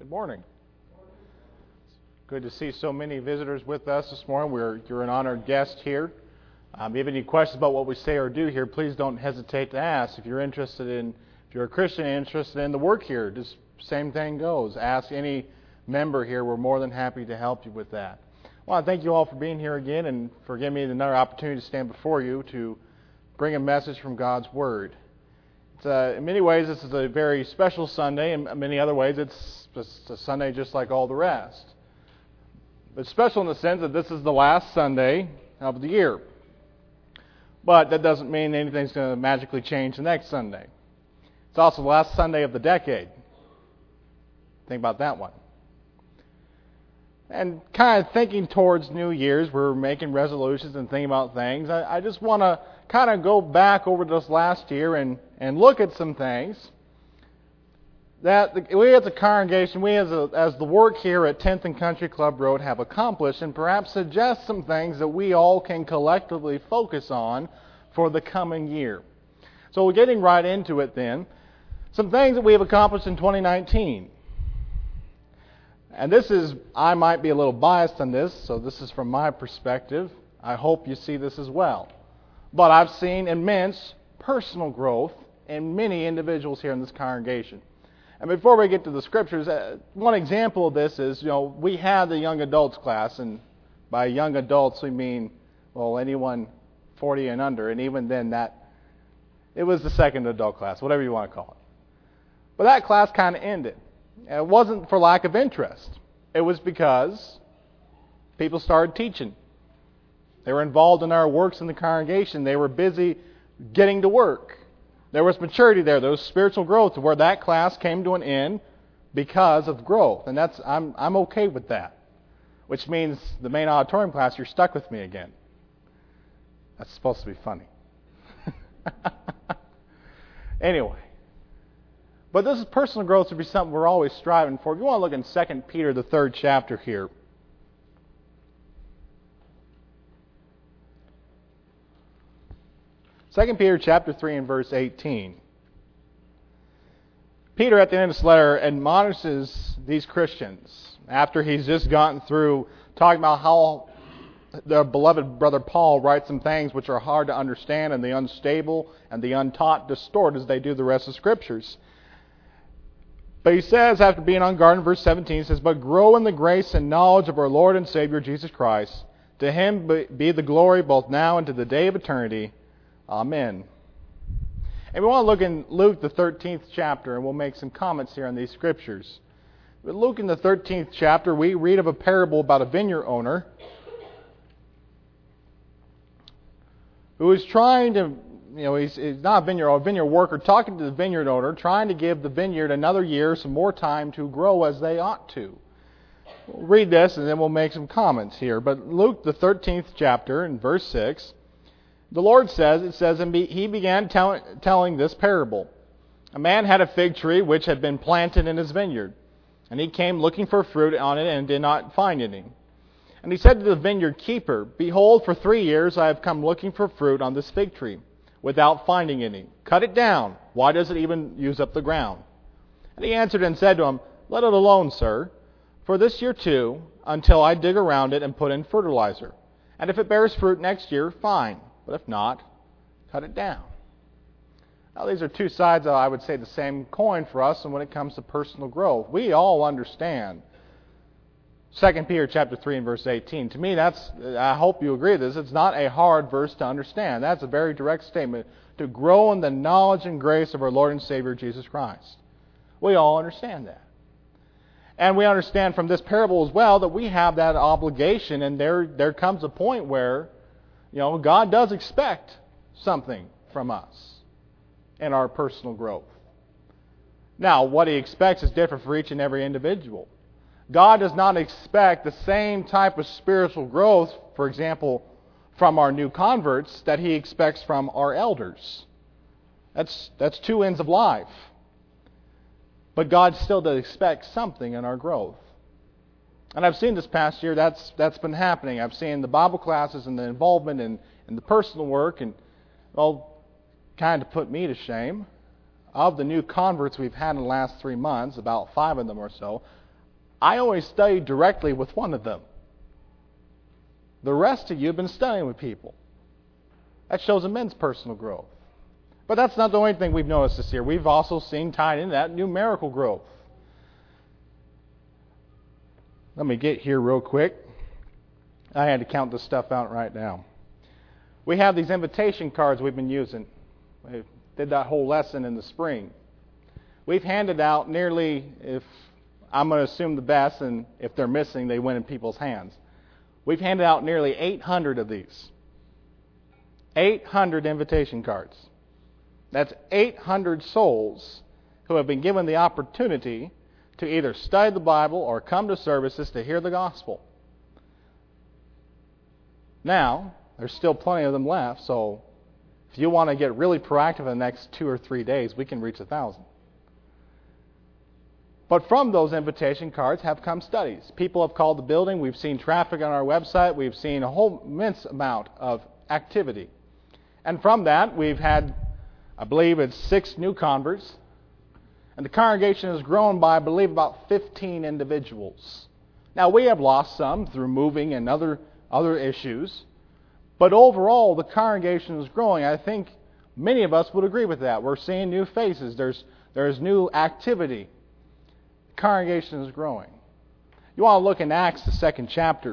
morning. Good to see so many visitors with us this morning. You're an honored guest here. If you have any questions about what we say or do here, please don't hesitate to ask. If you're a Christian interested in the work here, just same thing goes. Ask any member here. We're more than happy to help you with that. I want to thank you all for being here again and for giving me another opportunity to stand before you to bring a message from God's Word. In many ways, this is a very special Sunday. In many other ways, it's just a Sunday just like all the rest. But special in the sense that this is the last Sunday of the year. But that doesn't mean anything's going to magically change the next Sunday. It's also the last Sunday of the decade. Think about that one. And kind of thinking towards New Year's, we're making resolutions and thinking about things. I just want to kind of go back over this last year and look at some things that we as a congregation, we as the work here at 10th and Country Club Road have accomplished, and perhaps suggest some things that we all can collectively focus on for the coming year. So we're getting right into it then. Some things that we have accomplished in 2019. And I might be a little biased on this, so this is from my perspective. I hope you see this as well. But I've seen immense personal growth in many individuals here in this congregation. And before we get to the scriptures, one example of this is, we had the young adults class, and by young adults we mean, anyone 40 and under, and even then it was the second adult class, whatever you want to call it. But that class kind of ended. And it wasn't for lack of interest. It was because people started teaching. They were involved in our works in the congregation. They were busy getting to work. There was maturity there. There was spiritual growth where that class came to an end because of growth. And I'm okay with that. Which means the main auditorium class, you're stuck with me again. That's supposed to be funny. Anyway. But this is personal growth to be something we're always striving for. If you want to look in 2 Peter, the 3rd chapter here. 2 Peter chapter 3 and verse 18. Peter at the end of this letter admonishes these Christians after he's just gotten through talking about how their beloved brother Paul writes some things which are hard to understand, and the unstable and the untaught distort as they do the rest of the Scriptures. But he says, after being on guard in verse 17, he says, "But grow in the grace and knowledge of our Lord and Savior Jesus Christ. To Him be the glory both now and to the day of eternity. Amen." And we want to look in Luke, the 13th chapter, and we'll make some comments here on these scriptures. But Luke, in the 13th chapter, we read of a parable about a vineyard owner who is trying to, he's not a vineyard worker, talking to the vineyard owner, trying to give the vineyard another year, some more time to grow as they ought to. We'll read this, and then we'll make some comments here. But Luke, the 13th chapter, in verse 6, the Lord says, and he began telling this parable. A man had a fig tree which had been planted in his vineyard, and he came looking for fruit on it and did not find any. And he said to the vineyard keeper, "Behold, for 3 years I have come looking for fruit on this fig tree, without finding any. Cut it down. Why does it even use up the ground?" And he answered and said to him, "Let it alone, sir, for this year too, until I dig around it and put in fertilizer. And if it bears fruit next year, fine. But if not, cut it down." Now, these are two sides of, I would say, the same coin for us and when it comes to personal growth. We all understand 2 Peter chapter 3 and verse 18. To me, I hope you agree with this, it's not a hard verse to understand. That's a very direct statement. To grow in the knowledge and grace of our Lord and Savior Jesus Christ. We all understand that. And we understand from this parable as well that we have that obligation, and there comes a point where God does expect something from us in our personal growth. Now, what He expects is different for each and every individual. God does not expect the same type of spiritual growth, for example, from our new converts that He expects from our elders. That's two ends of life. But God still does expect something in our growth. And I've seen this past year that's been happening. I've seen the Bible classes and the involvement in the personal work, and kind of put me to shame. Of the new converts we've had in the last 3 months, about 5 of them or so, I only studied directly with one of them. The rest of you have been studying with people. That shows immense personal growth. But that's not the only thing we've noticed this year. We've also seen tied into that numerical growth. Let me get here real quick. I had to count this stuff out right now. We have these invitation cards we've been using. We did that whole lesson in the spring. We've handed out nearly, if I'm going to assume the best, and if they're missing, they went in people's hands. We've handed out nearly 800 of these. 800 invitation cards. That's 800 souls who have been given the opportunity to either study the Bible or come to services to hear the gospel. Now, there's still plenty of them left, so if you want to get really proactive in the next 2 or 3 days, we can reach 1,000. But from those invitation cards have come studies. People have called the building. We've seen traffic on our website. We've seen a whole immense amount of activity. And from that, we've had, I believe it's 6 new converts. And the congregation has grown by, I believe, about 15 individuals. Now, we have lost some through moving and other issues. But overall, the congregation is growing. I think many of us would agree with that. We're seeing new faces. There's new activity. The congregation is growing. You want to look in Acts, the 2nd chapter.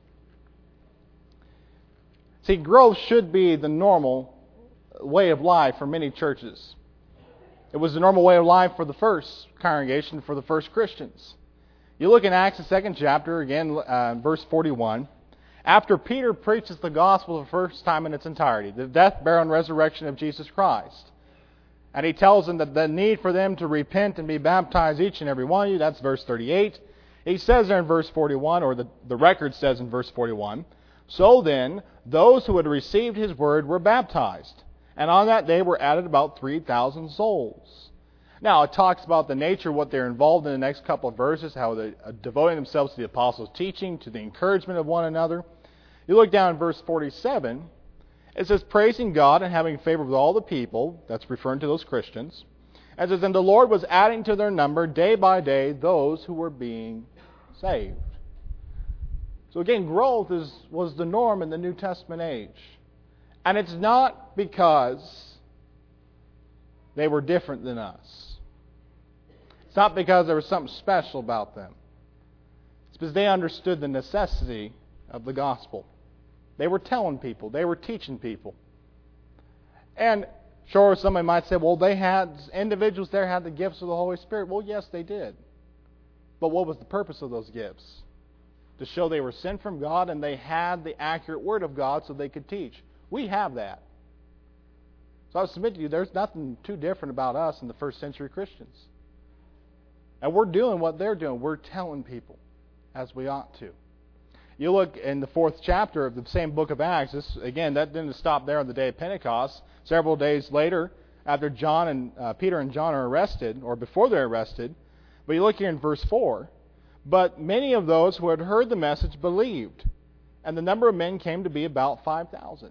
See, growth should be the normal way of life for many churches. It was the normal way of life for the first congregation, for the first Christians. You look in Acts, the 2nd chapter, again, verse 41. After Peter preaches the gospel the first time in its entirety, the death, burial, and resurrection of Jesus Christ, and he tells them that the need for them to repent and be baptized, each and every one of you, that's verse 38. He says there in verse 41, or the record says in verse 41, so then, those who had received his word were baptized, and on that day were added about 3,000 souls. Now, it talks about the nature of what they're involved in the next couple of verses, how they're devoting themselves to the apostles' teaching, to the encouragement of one another. You look down in verse 47, it says, praising God and having favor with all the people, that's referring to those Christians. It says, and the Lord was adding to their number day by day those who were being saved. So again, growth was the norm in the New Testament age. And it's not because they were different than us. It's not because there was something special about them. It's because they understood the necessity of the gospel. They were telling people. They were teaching people. And sure, somebody might say, well, individuals there had the gifts of the Holy Spirit. Well, yes, they did. But what was the purpose of those gifts? To show they were sent from God and they had the accurate Word of God so they could teach. We have that. So I submit to you, there's nothing too different about us and the first century Christians. And we're doing what they're doing. We're telling people as we ought to. You look in the 4th chapter of the same book of Acts. Again, that didn't stop there on the day of Pentecost. Several days later, after Peter and John are arrested, or before they're arrested. But you look here in verse 4. But many of those who had heard the message believed, and the number of men came to be about 5,000.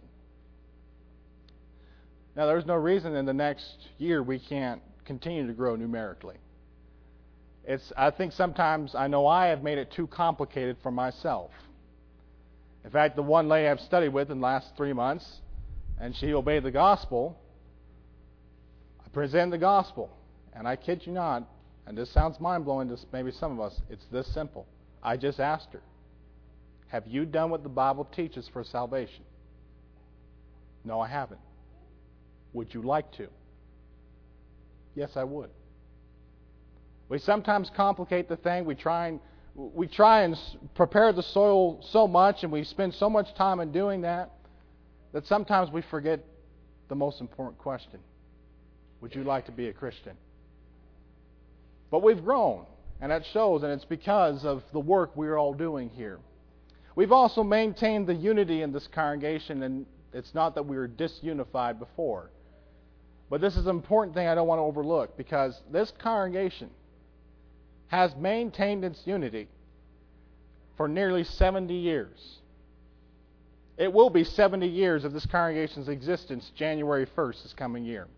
Now, there's no reason in the next year we can't continue to grow numerically. I think sometimes I know I have made it too complicated for myself. In fact, the one lady I've studied with in the last 3 months, and she obeyed the gospel, I presented the gospel. And I kid you not, and this sounds mind-blowing to maybe some of us, it's this simple. I just asked her, have you done what the Bible teaches for salvation? No, I haven't. Would you like to? Yes, I would. We sometimes complicate the thing. We try and prepare the soil so much, and we spend so much time in doing that sometimes we forget the most important question. Would you like to be a Christian? But we've grown, and that shows, and it's because of the work we're all doing here. We've also maintained the unity in this congregation, and it's not that we were disunified before. But this is an important thing I don't want to overlook, because this congregation has maintained its unity for nearly 70 years. It will be 70 years of this congregation's existence January 1st this coming year.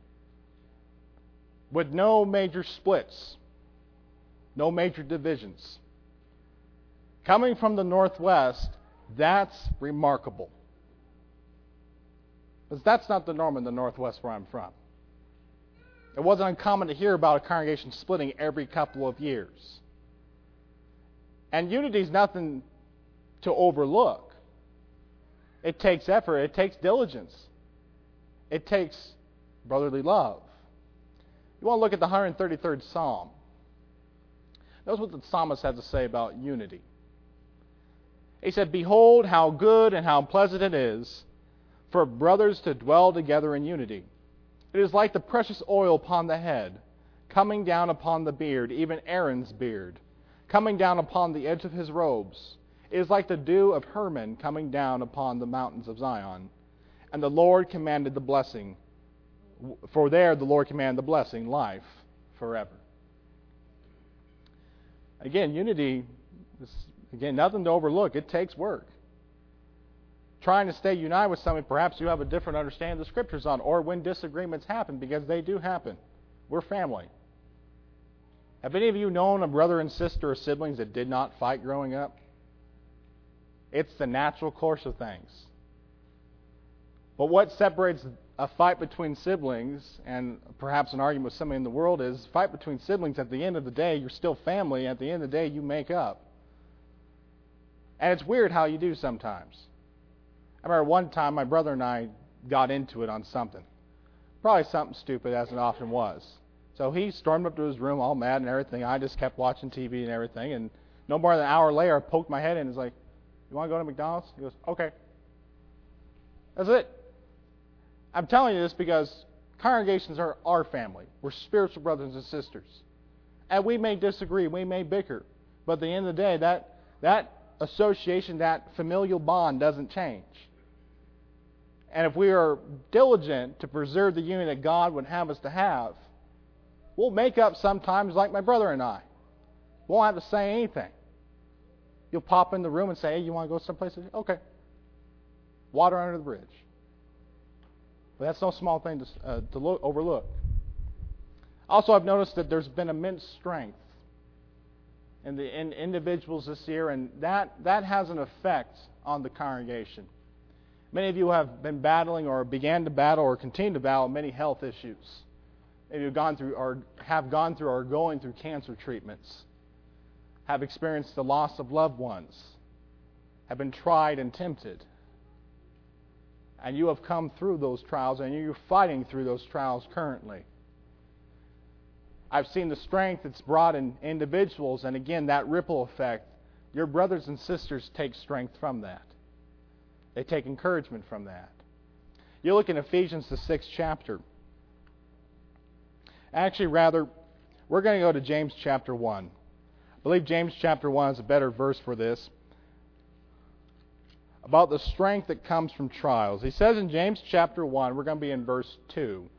With no major splits, no major divisions. Coming from the Northwest, that's remarkable. Because that's not the norm in the Northwest where I'm from. It wasn't uncommon to hear about a congregation splitting every couple of years. And unity is nothing to overlook. It takes effort. It takes diligence. It takes brotherly love. You want to look at the 133rd Psalm. Notice what the psalmist has to say about unity. He said, "Behold, how good and how pleasant it is for brothers to dwell together in unity. It is like the precious oil upon the head, coming down upon the beard, even Aaron's beard, coming down upon the edge of his robes. It is like the dew of Hermon coming down upon the mountains of Zion. And the Lord commanded the blessing, for there the Lord commanded the blessing, life forever." Again, unity is, nothing to overlook. It takes work. Trying to stay united with somebody perhaps you have a different understanding of the Scriptures on, or when disagreements happen, because they do happen. We're family. Have any of you known a brother and sister or siblings that did not fight growing up? It's the natural course of things. But what separates a fight between siblings and perhaps an argument with somebody in the world is fight between siblings. At the end of the day, you're still family. At the end of the day, you make up. And it's weird how you do sometimes. I remember one time my brother and I got into it on something. Probably something stupid, as it often was. So he stormed up to his room all mad and everything. I just kept watching TV and everything. And no more than an hour later, I poked my head in and was like, "You want to go to McDonald's?" He goes, "Okay." That's it. I'm telling you this because congregations are our family. We're spiritual brothers and sisters. And we may disagree, we may bicker. But at the end of the day, that association, that familial bond doesn't change. And if we are diligent to preserve the unity that God would have us to have, we'll make up sometimes like my brother and I. We won't have to say anything. You'll pop in the room and say, "Hey, you want to go someplace?" Okay. Water under the bridge. But that's no small thing to overlook. Also, I've noticed that there's been immense strength in individuals this year, and that has an effect on the congregation. Many of you have been battling or began to battle or continue to battle many health issues. Maybe you've gone through or have gone through or are going through cancer treatments, have experienced the loss of loved ones, have been tried and tempted. And you have come through those trials, and you're fighting through those trials currently. I've seen the strength it's brought in individuals, and again, that ripple effect. Your brothers and sisters take strength from that. They take encouragement from that. You look in Ephesians, the 6th chapter. Actually, rather, we're going to go to James chapter 1. I believe James chapter 1 is a better verse for this. About the strength that comes from trials. He says in James chapter 1, we're going to be in verse 2.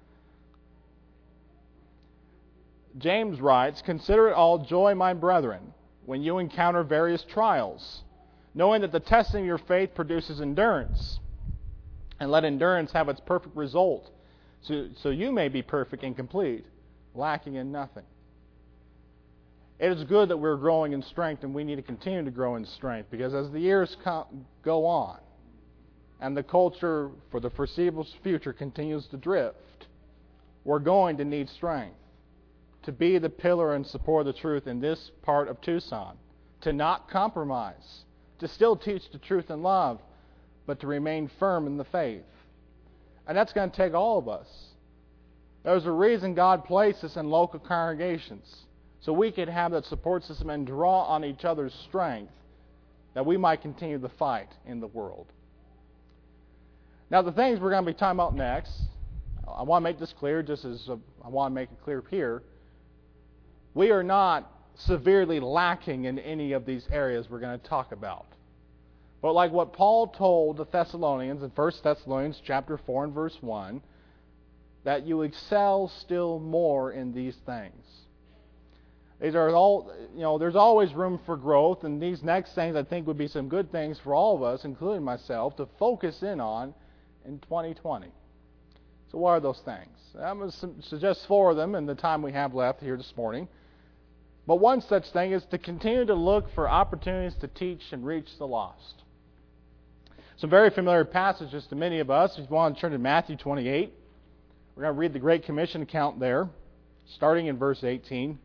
James writes, "Consider it all joy, my brethren, when you encounter various trials, knowing that the testing of your faith produces endurance. And let endurance have its perfect result, so you may be perfect and complete, lacking in nothing." It is good that we're growing in strength, and we need to continue to grow in strength, because as the years go on, and the culture for the foreseeable future continues to drift, we're going to need strength to be the pillar and support of the truth in this part of Tucson, to not compromise, to still teach the truth in love, but to remain firm in the faith. And that's going to take all of us. There's a reason God placed us in local congregations, so we could have that support system and draw on each other's strength, that we might continue the fight in the world. Now, the things we're going to be talking about next, I want to make this clear, just as I want to make it clear here. We are not severely lacking in any of these areas we're going to talk about. But like what Paul told the Thessalonians in 1 Thessalonians chapter 4 and verse 1, that you excel still more in these things. These are all, there's always room for growth, and these next things I think would be some good things for all of us, including myself, to focus in on in 2020. So what are those things? I'm going to suggest 4 of them in the time we have left here this morning. But one such thing is to continue to look for opportunities to teach and reach the lost. Some very familiar passages to many of us. If you want to turn to Matthew 28, we're going to read the Great Commission account there, starting in verse 18.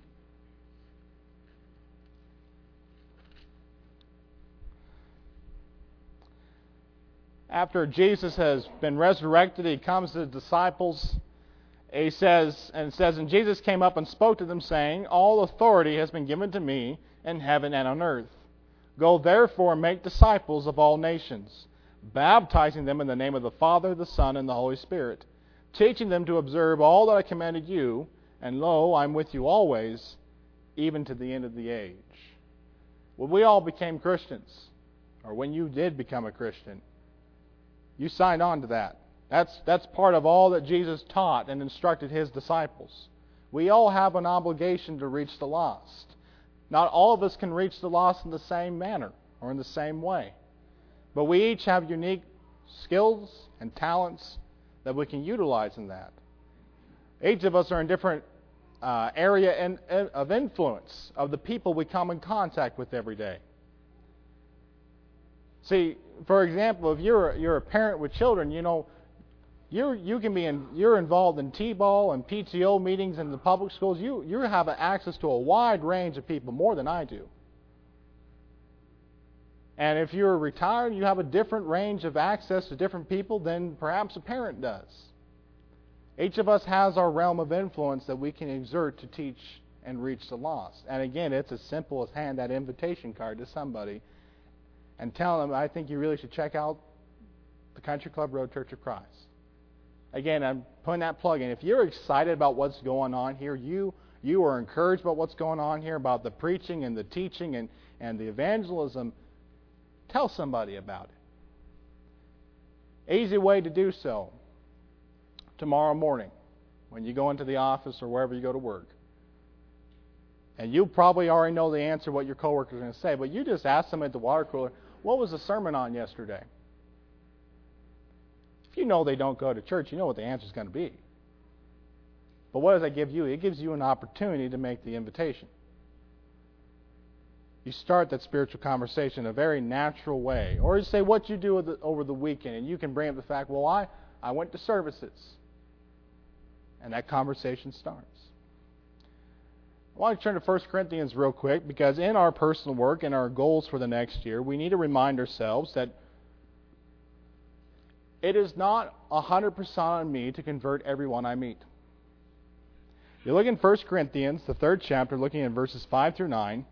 After Jesus has been resurrected, he comes to the disciples. He says, and Jesus came up and spoke to them, saying, All authority has been given to me in heaven and on earth. Go therefore and make disciples of all nations, baptizing them in the name of the Father, the Son, and the Holy Spirit, teaching them to observe all that I commanded you, and lo, I'm with you always, even to the end of the age. When we all became Christians, or when you did become a Christian, you signed on to that. That's part of all that Jesus taught and instructed his disciples. We all have an obligation to reach the lost. Not all of us can reach the lost in the same manner or in the same way. But we each have unique skills and talents that we can utilize in that. Each of us are in different area of influence of the people we come in contact with every day. See, for example, if you're a parent with children, you're involved in T-ball and PTO meetings in the public schools. You have access to a wide range of people, more than I do. And if you're retired, you have a different range of access to different people than perhaps a parent does. Each of us has our realm of influence that we can exert to teach and reach the lost. And again, it's as simple as hand that invitation card to somebody and tell them, I think you really should check out the Country Club Road Church of Christ. Again, I'm putting that plug in. If you're excited about what's going on here, you are encouraged about what's going on here, about the preaching and the teaching and the evangelism, tell somebody about it. Easy way to do so. Tomorrow morning, when you go into the office or wherever you go to work, and you probably already know the answer what your coworker is going to say, but you just ask them at the water cooler, what was the sermon on yesterday? If you know they don't go to church, you know what the answer is going to be. But what does that give you? It gives you an opportunity to make the invitation. You start that spiritual conversation in a very natural way. Or you say what you do over the weekend, and you can bring up the fact, well, I went to services. And that conversation starts. I want to turn to 1 Corinthians real quick, because in our personal work and our goals for the next year, we need to remind ourselves that it is not 100% on me to convert everyone I meet. You look in 1 Corinthians, the 3rd chapter, looking at verses 5 through 9.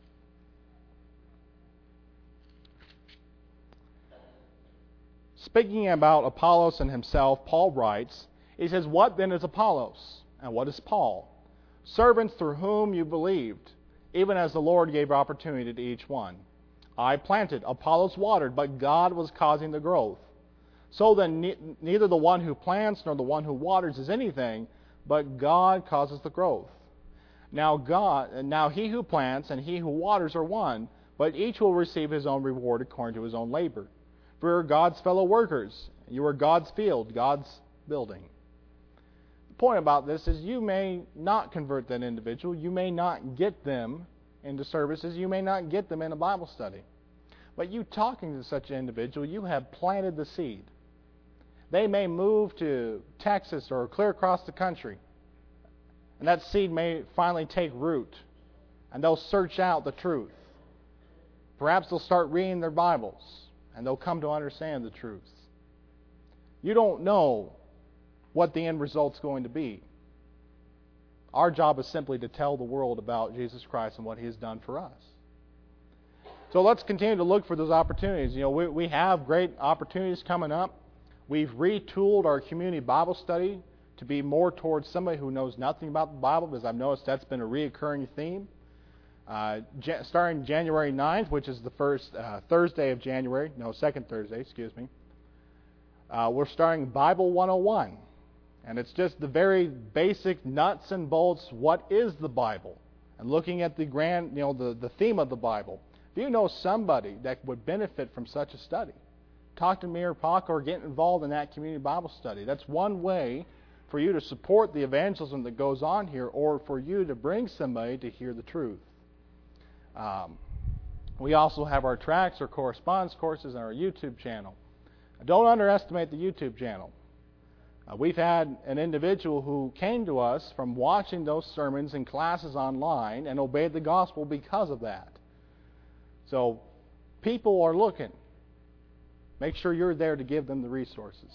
Speaking about Apollos and himself, Paul writes, he says, What then is Apollos? And what is Paul? Servants through whom you believed, even as the Lord gave opportunity to each one. I planted, Apollos watered, but God was causing the growth. So then neither the one who plants nor the one who waters is anything, but God causes the growth. Now he who plants and he who waters are one, but each will receive his own reward according to his own labor. For you are God's fellow workers. You are God's field, God's building. The point about this is you may not convert that individual. You may not get them into services. You may not get them in a Bible study. But you talking to such an individual, you have planted the seed. They may move to Texas or clear across the country. And that seed may finally take root. And they'll search out the truth. Perhaps they'll start reading their Bibles. And they'll come to understand the truth. You don't know what the end result's going to be. Our job is simply to tell the world about Jesus Christ and what He has done for us. So let's continue to look for those opportunities. We have great opportunities coming up. We've retooled our community Bible study to be more towards somebody who knows nothing about the Bible, because I've noticed that's been a reoccurring theme. Starting January 9th, which is the first Thursday of January, second Thursday, excuse me, we're starting Bible 101. And it's just the very basic nuts and bolts, what is the Bible? And looking at the the theme of the Bible. If you know somebody that would benefit from such a study, talk to me or Paco or get involved in that community Bible study. That's one way for you to support the evangelism that goes on here, or for you to bring somebody to hear the truth. We also have our tracts or correspondence courses on our YouTube channel. Don't underestimate the YouTube channel. We've had an individual who came to us from watching those sermons and classes online and obeyed the gospel because of that. So people are looking. Make sure you're there to give them the resources.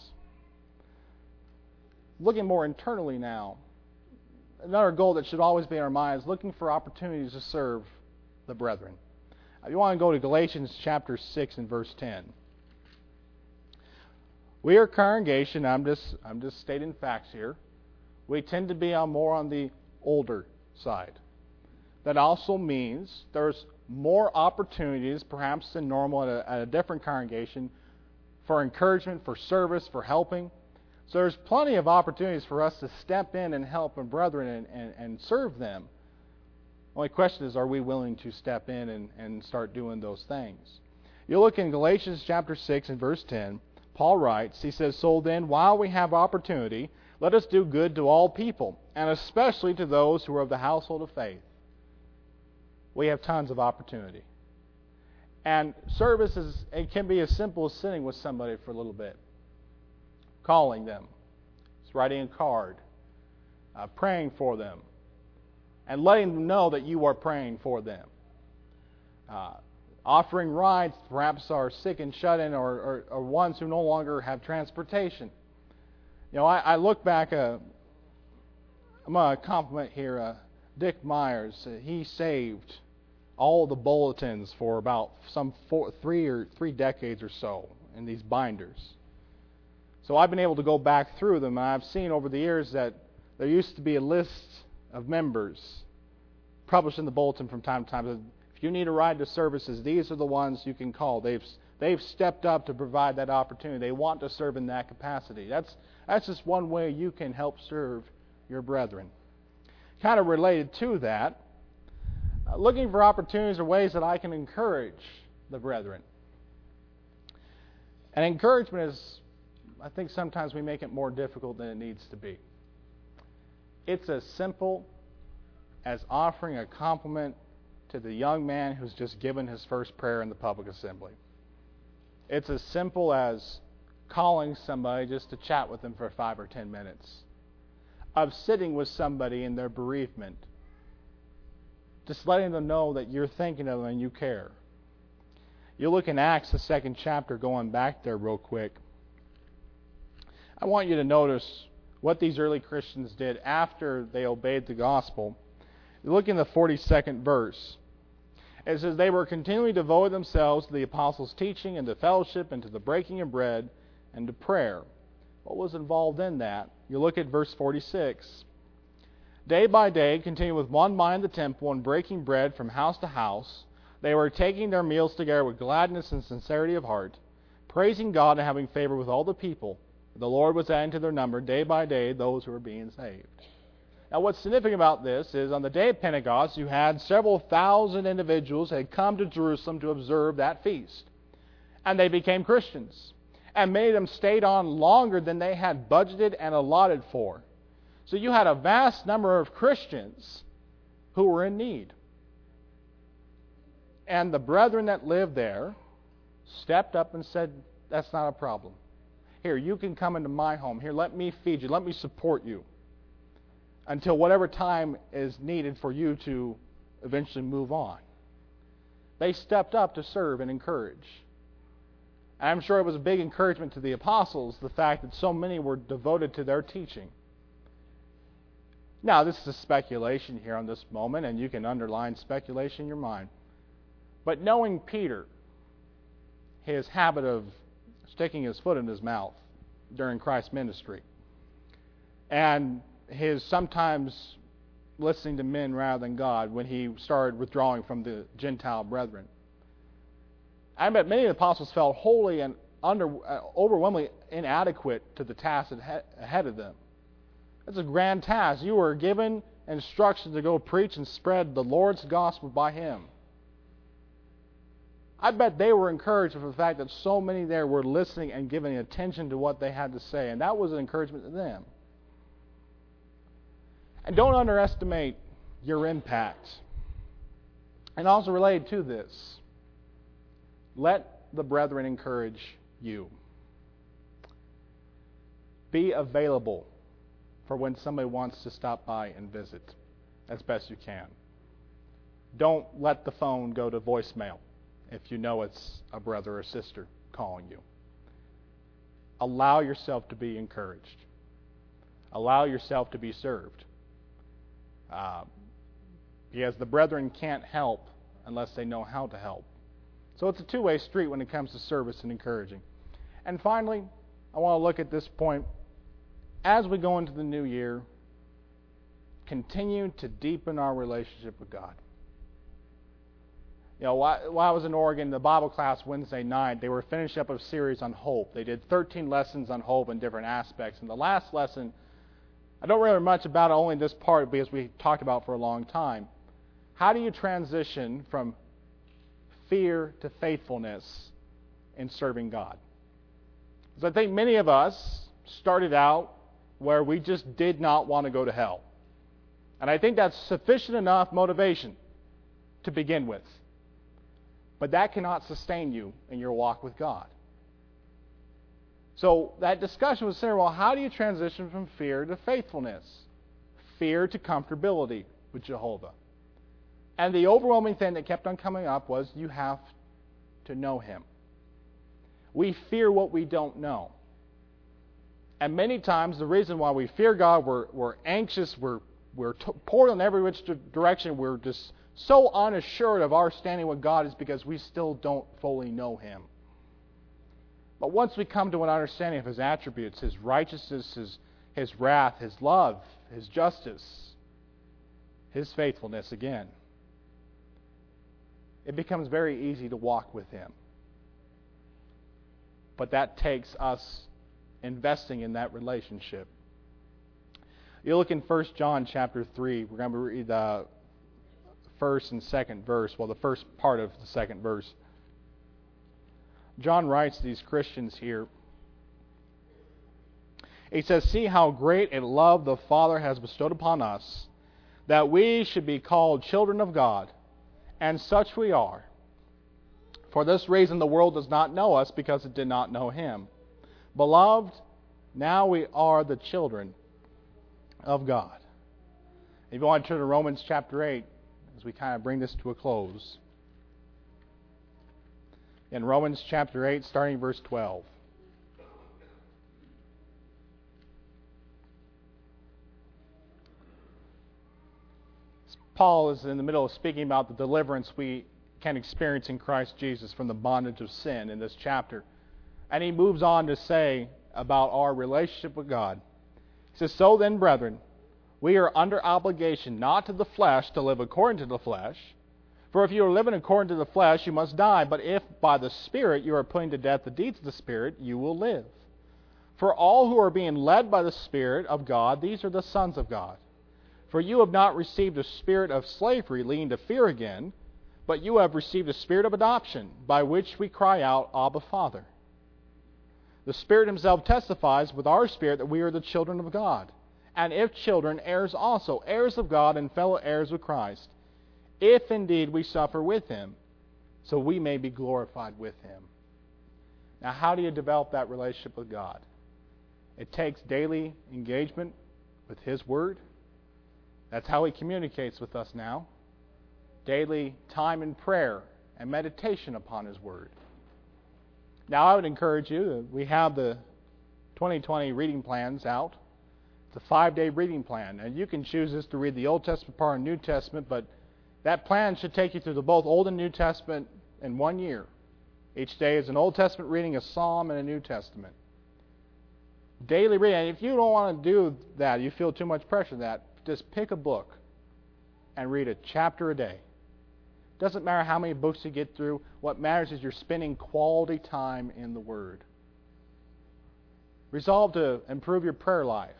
Looking more internally now, another goal that should always be in our minds, looking for opportunities to serve the brethren. You want to go to Galatians chapter 6 and verse 10. We are a congregation, I'm just stating facts here. We tend to be more on the older side. That also means there's more opportunities, perhaps than normal at a different congregation, for encouragement, for service, for helping. So there's plenty of opportunities for us to step in and help our brethren and serve them. The only question is, are we willing to step in and start doing those things? You look in Galatians chapter 6 and verse 10, Paul writes, he says, "So then, while we have opportunity, let us do good to all people, and especially to those who are of the household of faith." We have tons of opportunity. And service it can be as simple as sitting with somebody for a little bit, calling them, writing a card, praying for them, and letting them know that you are praying for them. Offering rides, perhaps are sick and shut-in, or ones who no longer have transportation. You know, I look back, I'm going to compliment here Dick Myers. He saved all the bulletins for about some three decades or so in these binders. So I've been able to go back through them, and I've seen over the years that there used to be a list of members published in the bulletin from time to time. If you need a ride to services, these are the ones you can call. They've stepped up to provide that opportunity. They want to serve in that capacity. That's just one way you can help serve your brethren. Kind of related to that, looking for opportunities or ways that I can encourage the brethren. And encouragement is, I think sometimes we make it more difficult than it needs to be. It's as simple as offering a compliment to the young man who's just given his first prayer in the public assembly. It's as simple as calling somebody just to chat with them for 5 or 10 minutes. Of sitting with somebody in their bereavement. Just letting them know that you're thinking of them and you care. You look in Acts, the 2nd chapter, going back there real quick. I want you to notice what these early Christians did after they obeyed the gospel. You look in the 42nd verse. It says, "They were continually devoted themselves to the apostles' teaching and to fellowship and to the breaking of bread and to prayer." What was involved in that? You look at verse 46. "Day by day, continuing with one mind in the temple and breaking bread from house to house, they were taking their meals together with gladness and sincerity of heart, praising God and having favor with all the people. The Lord was adding to their number day by day those who were being saved." Now what's significant about this is on the day of Pentecost, you had several thousand individuals that had come to Jerusalem to observe that feast. And they became Christians. And many of them stayed on longer than they had budgeted and allotted for. So you had a vast number of Christians who were in need. And the brethren that lived there stepped up and said, "That's not a problem. Here, you can come into my home. Here, let me feed you. Let me support you until whatever time is needed for you to eventually move on." They stepped up to serve and encourage. And I'm sure it was a big encouragement to the apostles, the fact that so many were devoted to their teaching. Now, this is a speculation here on this moment, and you can underline speculation in your mind. But knowing Peter, his habit of sticking his foot in his mouth during Christ's ministry, and his sometimes listening to men rather than God when he started withdrawing from the Gentile brethren, I bet many of the apostles felt wholly and overwhelmingly inadequate to the task ahead of them. It's a grand task. You were given instructions to go preach and spread the Lord's gospel by Him. I bet they were encouraged with the fact that so many there were listening and giving attention to what they had to say, and that was an encouragement to them. And don't underestimate your impact. And also related to this, let the brethren encourage you. Be available for when somebody wants to stop by and visit as best you can. Don't let the phone go to voicemail if you know it's a brother or sister calling you. Allow yourself to be encouraged. Allow yourself to be served. Because the brethren can't help unless they know how to help. So it's a two-way street when it comes to service and encouraging. And finally, I want to look at this point. As we go into the new year, continue to deepen our relationship with God. You know, while I was in Oregon, the Bible class Wednesday night, they were finishing up a series on hope. They did 13 lessons on hope in different aspects. And the last lesson, I don't remember much about it, only this part because we talked about it for a long time. How do you transition from fear to faithfulness in serving God? Because I think many of us started out where we just did not want to go to hell. And I think that's sufficient enough motivation to begin with. But that cannot sustain you in your walk with God. So that discussion was saying, well, how do you transition from fear to faithfulness? Fear to comfortability with Jehovah. And the overwhelming thing that kept on coming up was you have to know Him. We fear what we don't know. And many times the reason why we fear God, we're anxious, we're poured in every which direction, we're just so unassured of our standing with God is because we still don't fully know Him. But once we come to an understanding of His attributes, His righteousness, His wrath, His love, His justice, His faithfulness again, it becomes very easy to walk with Him. But that takes us investing in that relationship. You look in 1 John chapter 3. We're going to read the first and second verse. Well, the first part of the second verse. John writes to these Christians here. He says, "See how great a love the Father has bestowed upon us, that we should be called children of God, and such we are. For this reason the world does not know us, because it did not know Him. Beloved, now we are the children of God." If you want to turn to Romans chapter 8, as we kind of bring this to a close. In Romans chapter 8, starting verse 12. Paul is in the middle of speaking about the deliverance we can experience in Christ Jesus from the bondage of sin in this chapter. And he moves on to say about our relationship with God. He says, "So then, brethren, we are under obligation not to the flesh to live according to the flesh. For if you are living according to the flesh, you must die. But if by the Spirit you are putting to death the deeds of the Spirit, you will live. For all who are being led by the Spirit of God, these are the sons of God. For you have not received a spirit of slavery leading to fear again, but you have received a spirit of adoption, by which we cry out, Abba, Father. The Spirit Himself testifies with our spirit that we are the children of God. And if children, heirs also, heirs of God and fellow heirs with Christ, if indeed we suffer with Him, so we may be glorified with Him." Now, how do you develop that relationship with God? It takes daily engagement with His Word. That's how He communicates with us now. Daily time in prayer and meditation upon His Word. Now, I would encourage you, we have the 2020 reading plans out. It's a 5-day reading plan. And you can choose this to read the Old Testament part and New Testament, but that plan should take you through the both Old and New Testament in 1 year. Each day is an Old Testament reading, a Psalm, and a New Testament. Daily reading. And if you don't want to do that, you feel too much pressure on that, just pick a book and read a chapter a day. Doesn't matter how many books you get through. What matters is you're spending quality time in the Word. Resolve to improve your prayer life.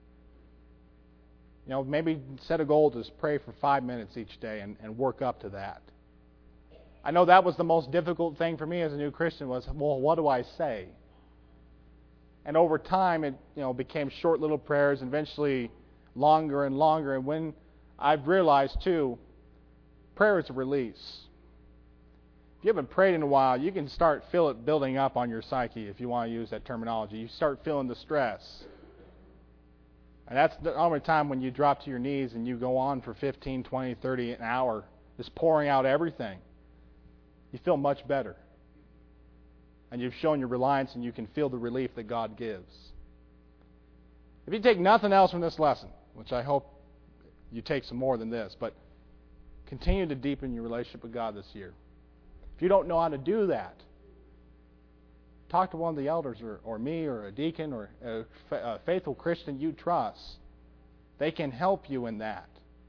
You know, maybe set a goal to pray for 5 minutes each day and work up to that. I know that was the most difficult thing for me as a new Christian was, well, what do I say? And over time, it became short little prayers. And eventually, longer and longer. And when I've realized, too, prayer is a release. If you haven't prayed in a while, you can feel it building up on your psyche, if you want to use that terminology. You start feeling the stress. And that's the only time when you drop to your knees and you go on for 15, 20, 30, an hour, just pouring out everything. You feel much better. And you've shown your reliance, and you can feel the relief that God gives. If you take nothing else from this lesson, which I hope you take some more than this, but continue to deepen your relationship with God this year. If you don't know how to do that, talk to one of the elders or me or a deacon or a faithful Christian you trust. They can help you in that.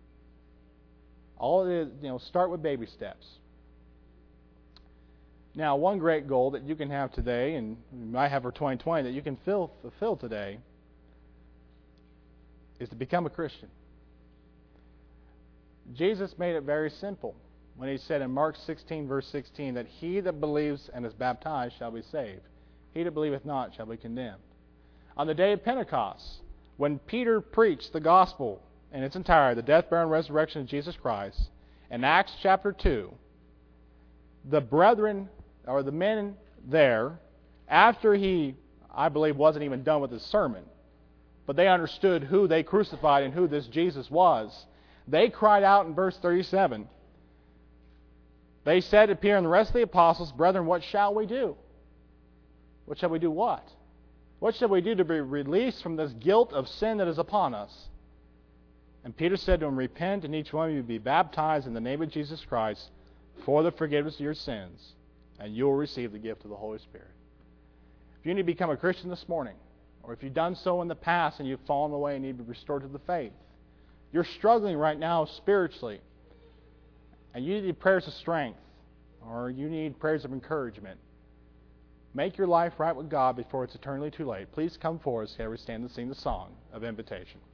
All it is, start with baby steps. Now, one great goal that you can have today, and you might have for 2020, that you can fulfill today, is to become a Christian. Jesus made it very simple when He said in Mark 16, verse 16, that he that believes and is baptized shall be saved. He that believeth not shall be condemned. On the day of Pentecost, when Peter preached the gospel in its entirety, the death, burial, and resurrection of Jesus Christ, in Acts chapter 2, the brethren, or the men there, after he, I believe, wasn't even done with his sermon, but they understood who they crucified and who this Jesus was, they cried out in verse 37. They said to Peter and the rest of the apostles, "Brethren, what shall we do?" What shall we do what? What shall we do to be released from this guilt of sin that is upon us? And Peter said to them, "Repent, and each one of you be baptized in the name of Jesus Christ for the forgiveness of your sins, and you will receive the gift of the Holy Spirit." If you need to become a Christian this morning, or if you've done so in the past and you've fallen away and need to be restored to the faith, you're struggling right now spiritually, and you need prayers of strength, or you need prayers of encouragement, make your life right with God before it's eternally too late. Please come forward as we stand and sing the song of invitation.